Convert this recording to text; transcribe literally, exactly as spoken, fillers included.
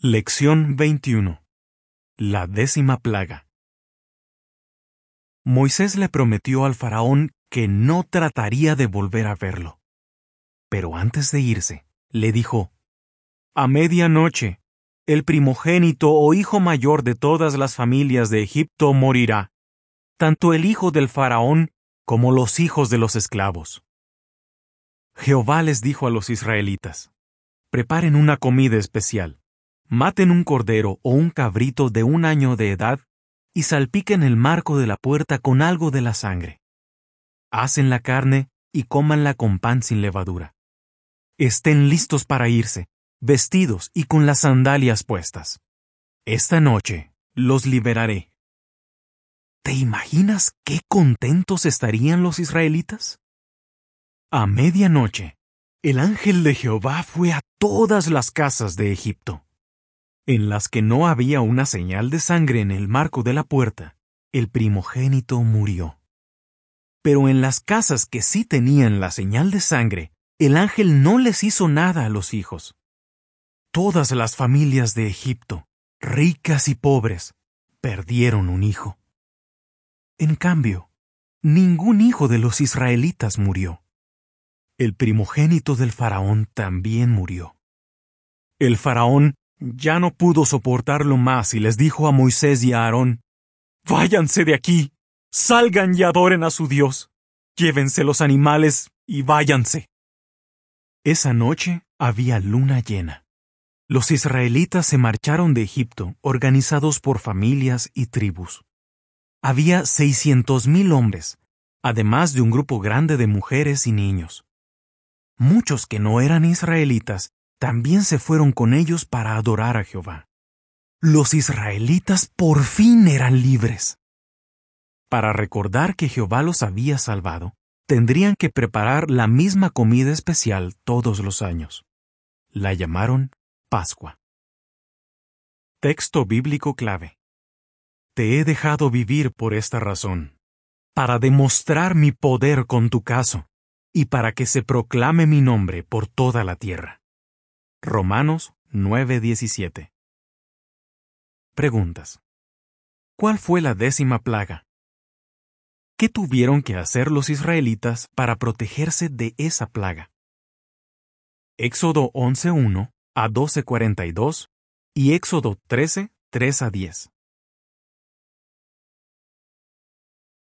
Lección veintiuno. La décima plaga. Moisés le prometió al faraón que no trataría de volver a verlo. Pero antes de irse, le dijo: A medianoche, el primogénito o hijo mayor de todas las familias de Egipto morirá, tanto el hijo del faraón como los hijos de los esclavos. Jehová les dijo a los israelitas: Preparen una comida especial. Maten un cordero o un cabrito de un año de edad y salpiquen el marco de la puerta con algo de la sangre. Hacen la carne y cómanla con pan sin levadura. Estén listos para irse, vestidos y con las sandalias puestas. Esta noche los liberaré. ¿Te imaginas qué contentos estarían los israelitas? A medianoche, el ángel de Jehová fue a todas las casas de Egipto, en las que no había una señal de sangre en el marco de la puerta. El primogénito murió. Pero en las casas que sí tenían la señal de sangre, el ángel no les hizo nada a los hijos. Todas las familias de Egipto, ricas y pobres, perdieron un hijo. En cambio, ningún hijo de los israelitas murió. El primogénito del faraón también murió. El faraón ya no pudo soportarlo más y les dijo a Moisés y a Aarón: Váyanse de aquí, salgan y adoren a su Dios. Llévense los animales y váyanse. Esa noche había luna llena. Los israelitas se marcharon de Egipto, organizados por familias y tribus. Había seiscientos mil hombres, además de un grupo grande de mujeres y niños. Muchos que no eran israelitas también se fueron con ellos para adorar a Jehová. Los israelitas por fin eran libres. Para recordar que Jehová los había salvado, tendrían que preparar la misma comida especial todos los años. La llamaron Pascua. Texto bíblico clave. Te he dejado vivir por esta razón, para demostrar mi poder con tu caso, y para que se proclame mi nombre por toda la tierra. Romanos nueve diecisiete. Preguntas. ¿Cuál fue la décima plaga? ¿Qué tuvieron que hacer los israelitas para protegerse de esa plaga? Éxodo once uno a doce cuarenta y dos y Éxodo trece tres a diez.